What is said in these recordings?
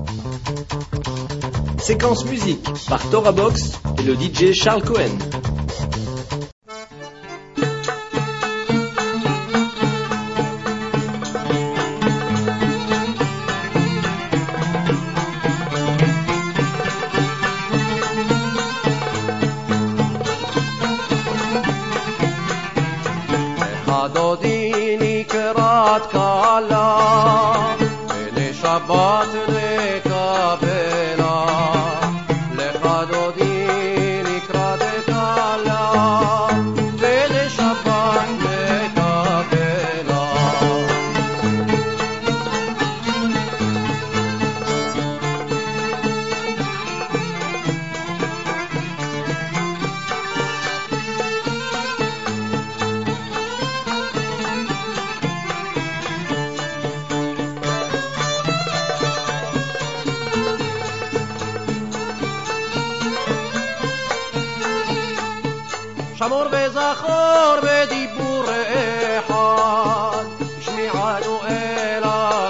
Séquence musique par Tora Box et le DJ Charles Cohen. שמור וזכור בדיבור אחד, השמיענו אל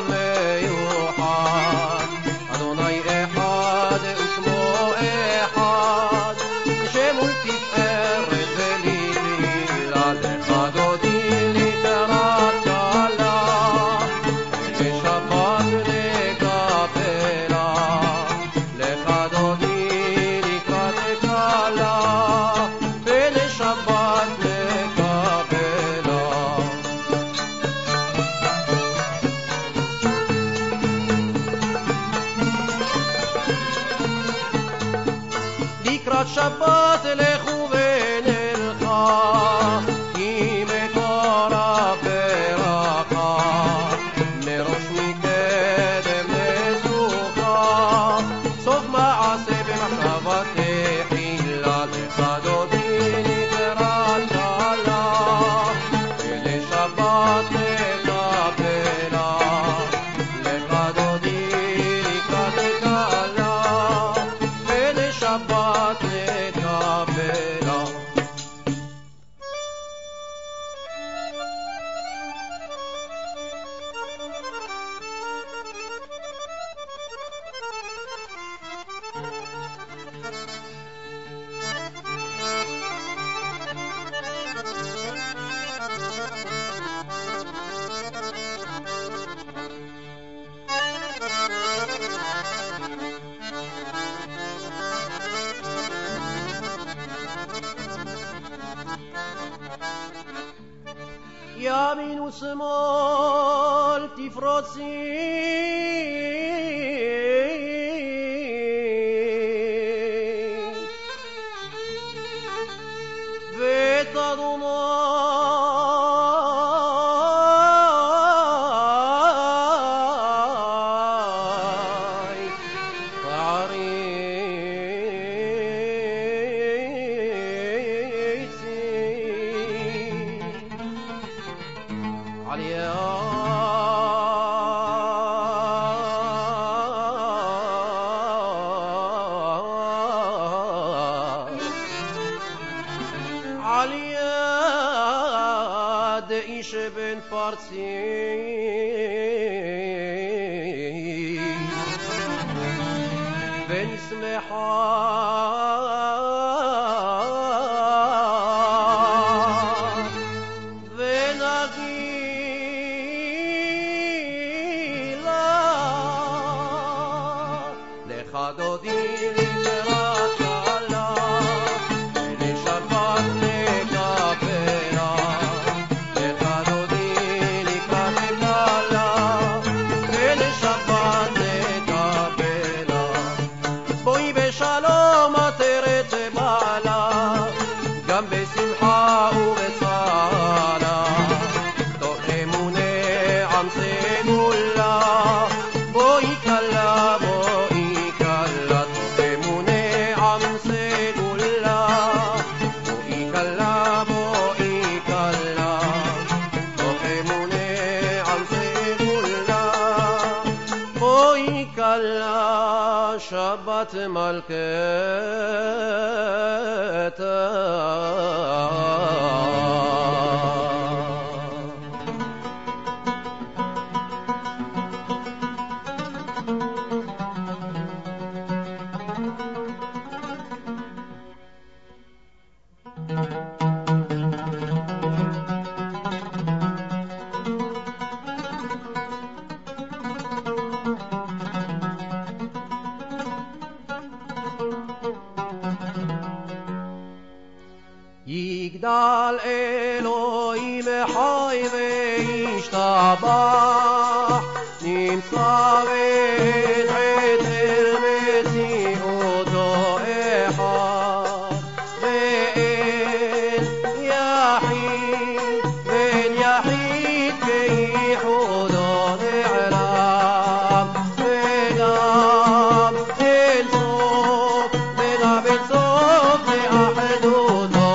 המיוחד. אדוני אחד ושמו אחד, שמול תפארת ולילה. לך דודי לקראת קלה, בשבת נקבלה. לך דודי לקראת קלה, שבת נקבלה. לקראת שבת לכו ונלכה, כי מקור הברכה מראש מקדם נזוכה. סוף מעשה במחשבה תחילה. לך דודי לקראת קלה, ולשבת נקבלה. לך דודי לקראת קלה, ולשבת נקבלה. ימין ושמאל תפרוצי, ואת אדוני על יד איש בן פרסי, ונשמחה ונגילה. לך דודי לקראת קלה, ולשבת נקבלה. לך דודי לקראת קלה, ולשבת נקבלה. בואי בשלום עטרת בעלה, גם בשמחה ובצהלה. תוך אמוני עם סגולה, בואי קלה בואי קלה. תוך אמוני עם סגולה, בואי קלה בואי קלה. תוך אמוני עם סגולה, בואי קלה. שבת מלכתה. יגדל אלוהים חי וישתבח, נמצא ואין חתר מציאותו אחד, ואין יחיד כייחודו נעלם, וגם אין סוף לאחדותו.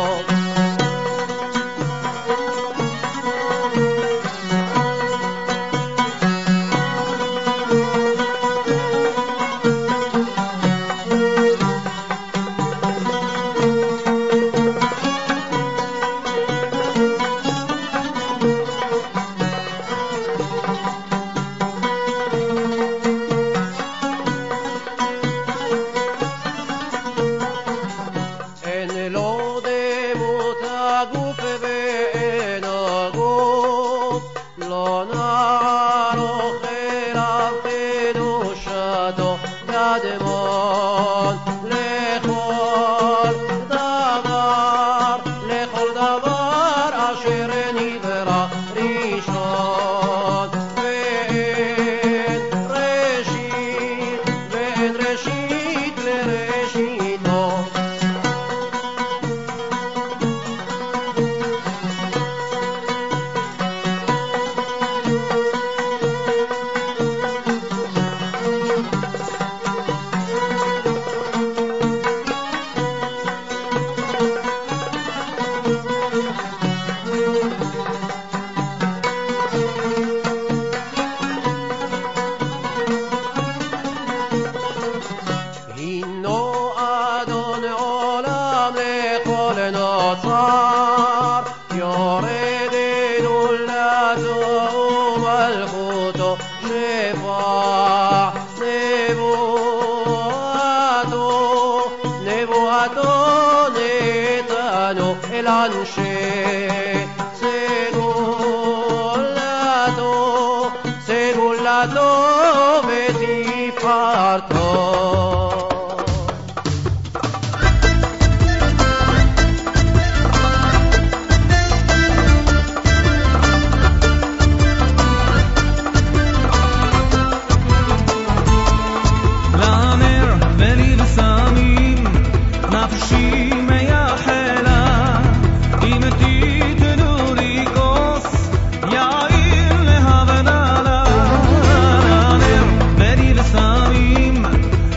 אין לו דמות הגוף ואין הגוף, לא נערוך אליו קדושתו קדמון לכל דבר אשר נברא ראשון, ואין ראשית לראשיתו. הינו אדון עולם לכל נוצר, יורד גדולתו ומלכותו, שפע נבואתו נתנו אל אנשי סגולתו ותפארתו. נפשי מייחלה, אם תיתנו לי כוס יין להבדלה. נר בלי וסמים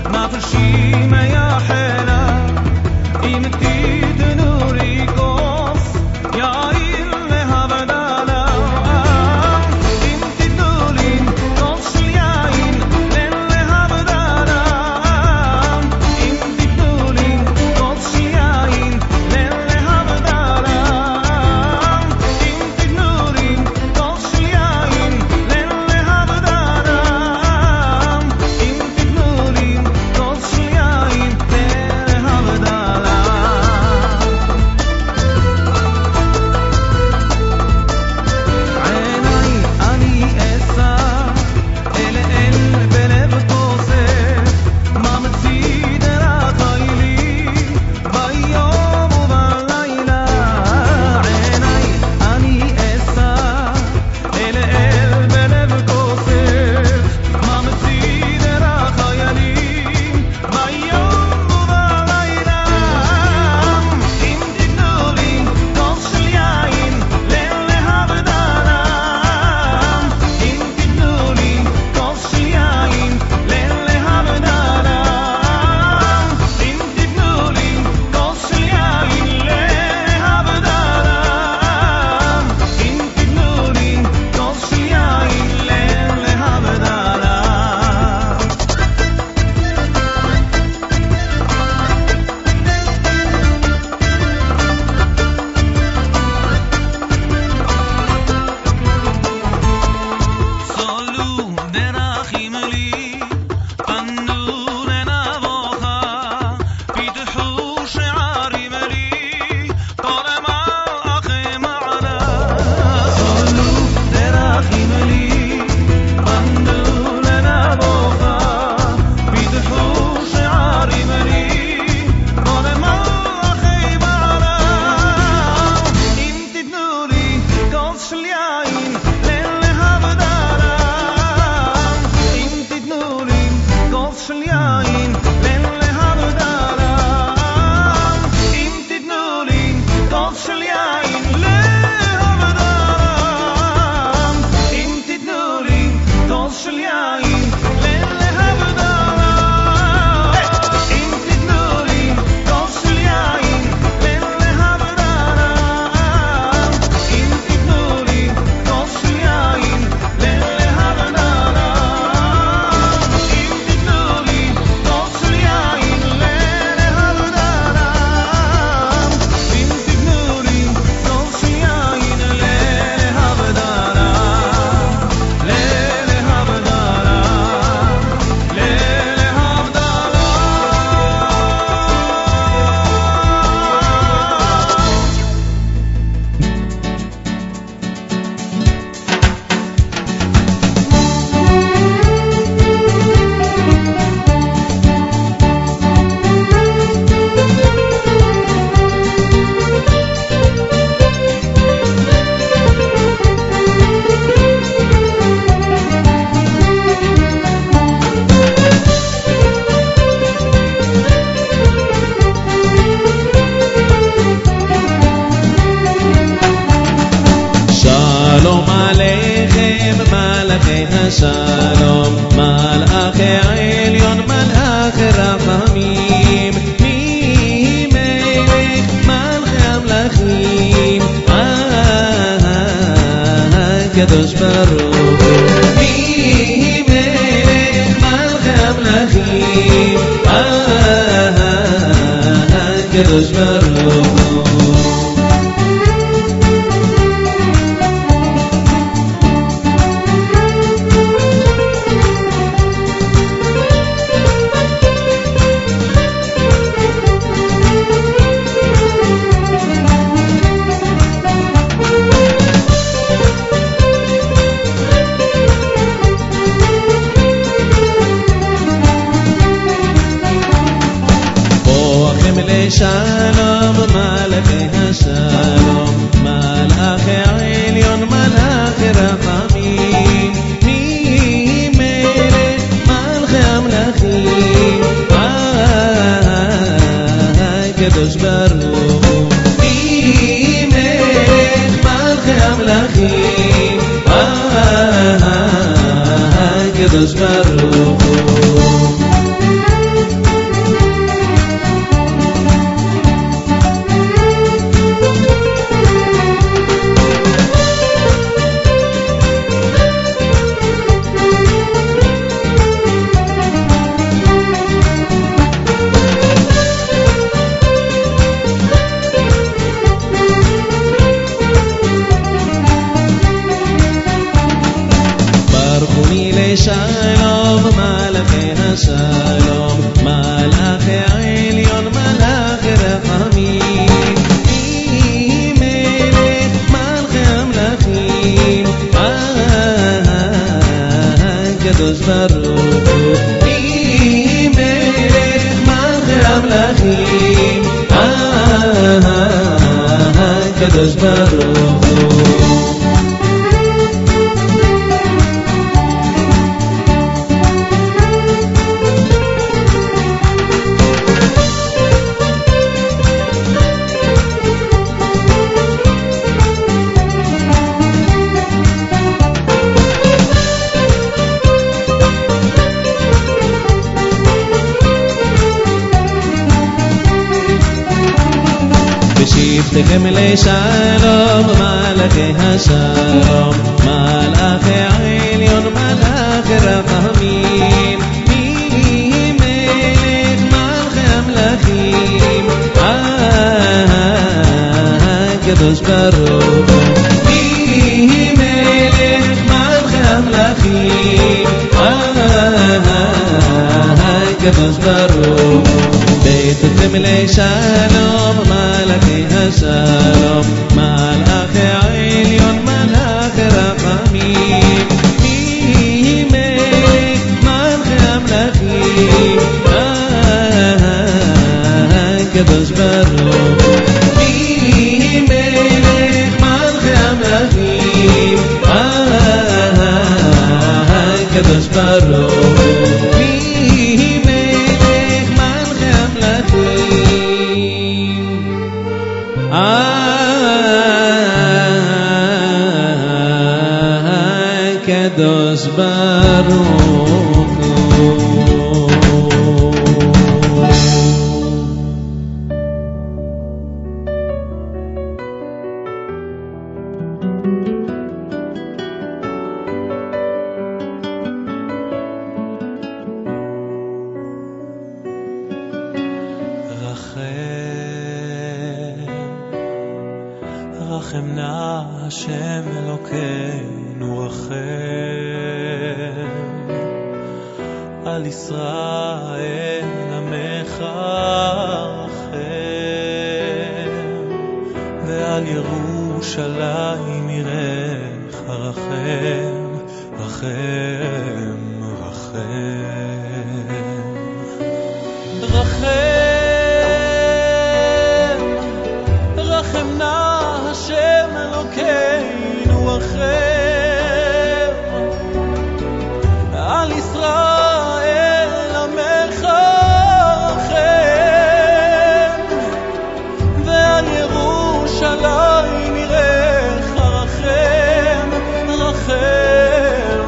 כוס של יין בין להרדלם אם תיתנו לי כוס של יין להרדלם אם תיתנו לי כוס של יין שלום מלאכי העליון מלאכי רחמים מי מלך מלכי המלכים הקדוש ברוך מי מלך מלכי המלכים הקדוש ברוך שלום מלאכי השלום מלאכי העליון מלאכי רחמים מי מלך מלכי המלכים הקדוש ברוך מי מלך מלכי המלכים הקדוש ברוך שלום מלאכי השלום מלאכי העליון מלאכי רחמים מי מלך מלכי המלכים הקדוש ברוך מי מלך מלכי המלכים הקדוש ברוך בשבתכם לשלום מלאכי השלום מלאכי העליון מלאכי רחמים מי מלך מלכי המלכים הקדוש ברוך מי מלך מלכי המלכים הקדוש ברוך בשבתכם לשלום מלאכי השלום מלאכי העליון מלאכי רחמים מי מלך מלכי המלכים הקדוש ברוך מי מלך מלכי המלכים הקדוש ברוך מי רחם נא השם אלוקינו רחם על ישראל עמך רחם ועל ירושלים עירך רחם רחם רחם רחם נא השם אלוקינו רחם על ישראל עמך רחם ועל ירושלים עירך רחם רחם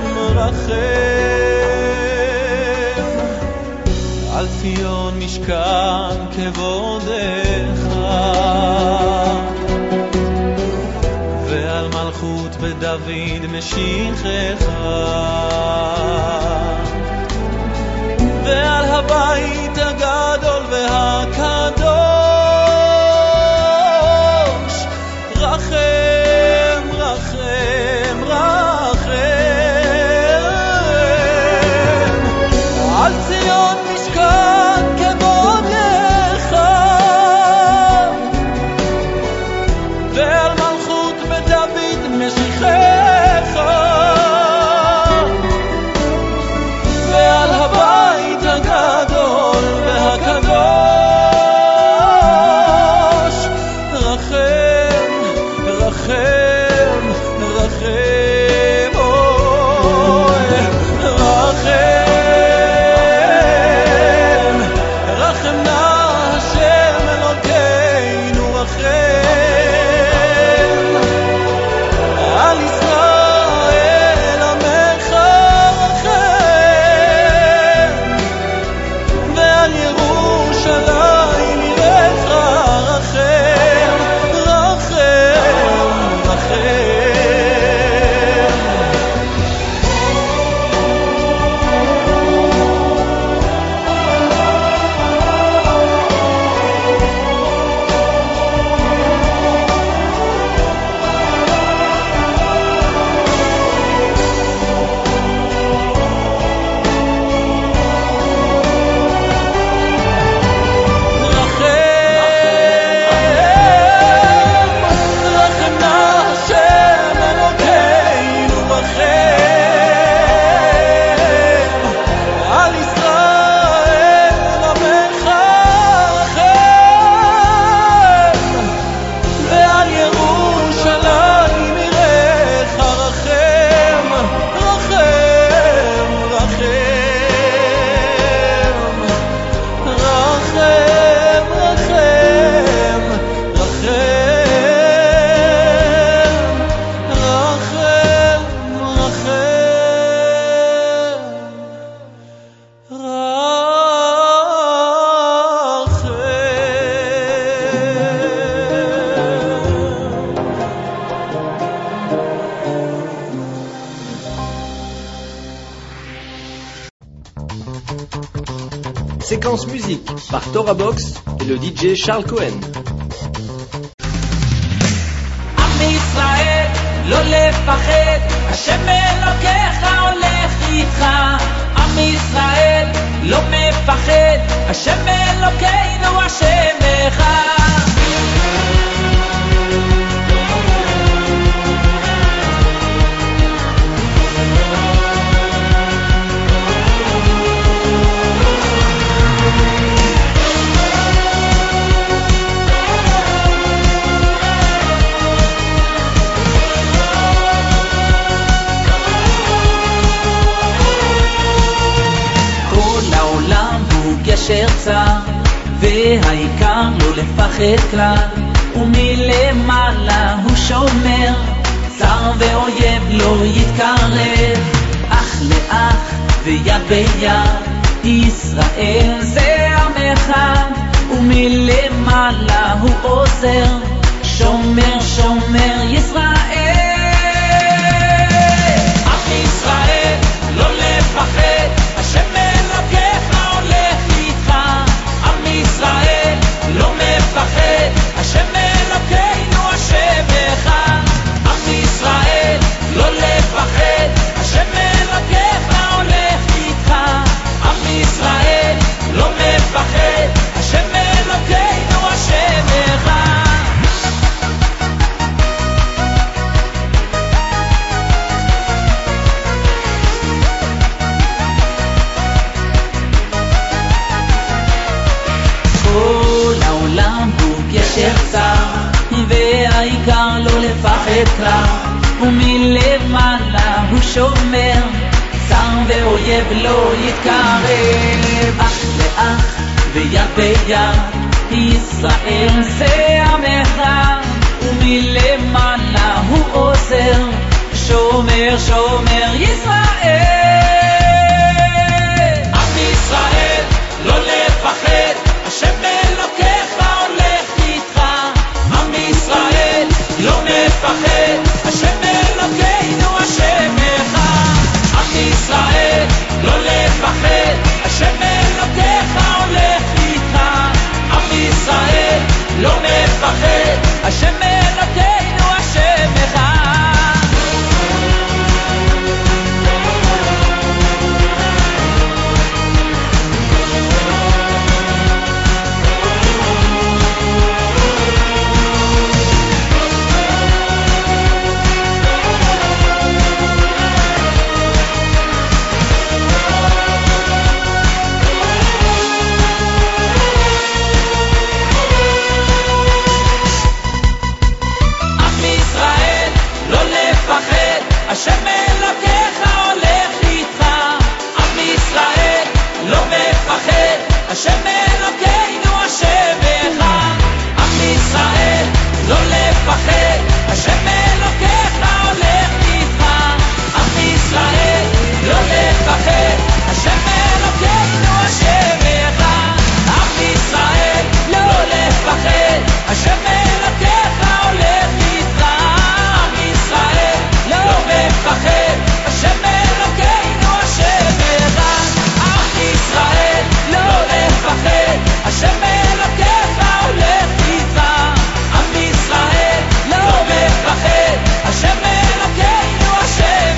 רחם על ציון משכן כבודך ועל מלכות בדוד משיחך ועל הבית הגדול והקדוש רחם רחם רחם על ציון משכן כבודך ועל מלכות בדוד משיחך ועל הבית הגדול והקדוש רחם רחם רחם רחם רחם נא השם אלוקינו רחם על ישראל עמך רחם ועל ירושלים עירך רחם רחם רחם Séquence musique par Torah Box et le DJ Charles Cohen. עם ישראל לא לפחד, השם אלוקיך הולך איתך. עם ישראל לא מפחד, השם אלוקינו השם אחד. גשר צר והעיקר לא לפחד כלל ומלמעלה הוא שומר צר ואויב לא יתקרב אח לאח ויד ביד ישראל זה עם אחד ומלמעלה הוא עוזר שומר שומר ישראל עם ישראל לא לפחד השם אלוקיך הולך איתך עם ישראל לא מפחד השם אלוקינו השם אחד ישר צר, והעיקר לא לפחד כלל, ומלמעלה הוא שומר, צר ואויב לא יתקרב. אח לאח ויד ביד, ישראל זה המחר, ומלמעלה הוא עוזר, שומר שומר ישראל. עם ישראל לא לפחד, השם אלוקיך הולך איתך. עם ישראל לא מפחד, השם אלוקינו השם אחד. עם ישראל לא לפחד, השם אלוקיך הולך איתך. עם ישראל לא מפחד, השם אלוקינו השם אחד. השם אלוקיך הולך איתך. עם ישראל לא מפחד, השם אלוקינו השם אחד. עם ישראל לא לפחד, השם אלוקיך הולך איתך. עם ישראל לא לפחד, השם אלוקינו השם אחד. עם ישראל לא לפחד, השם אלוקיך הולך איתך. עם ישראל לא מפחד, השם אלוקינו השם אחד. עם ישראל לא לפחד, השם אלוקיך הולך איתך. עם ישראל לא מפחד, השם אלוקינו השם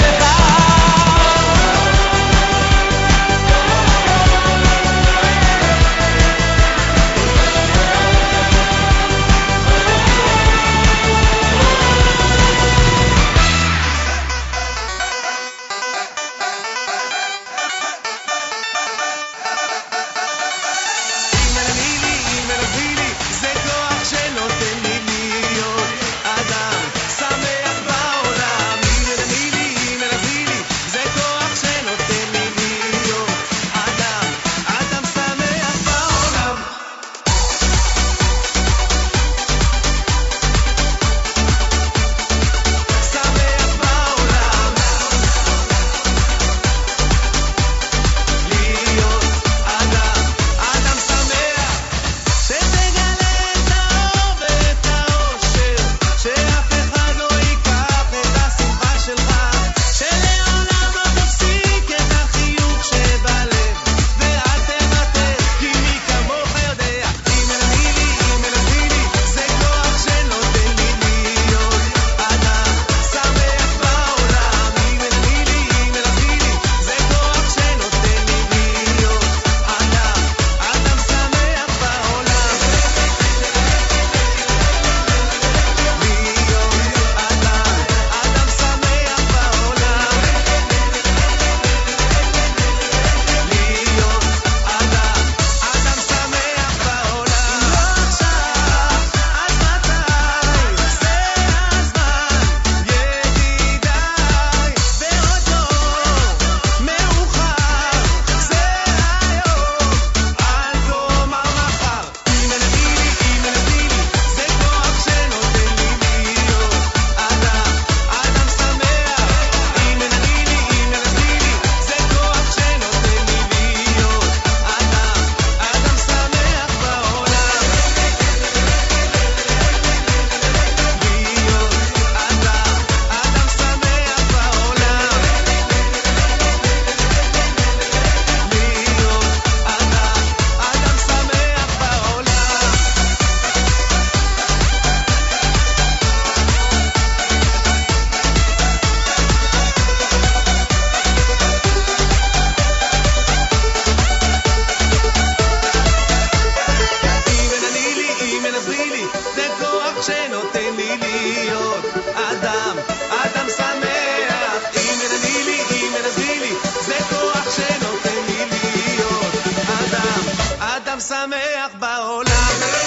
שמח בעולם.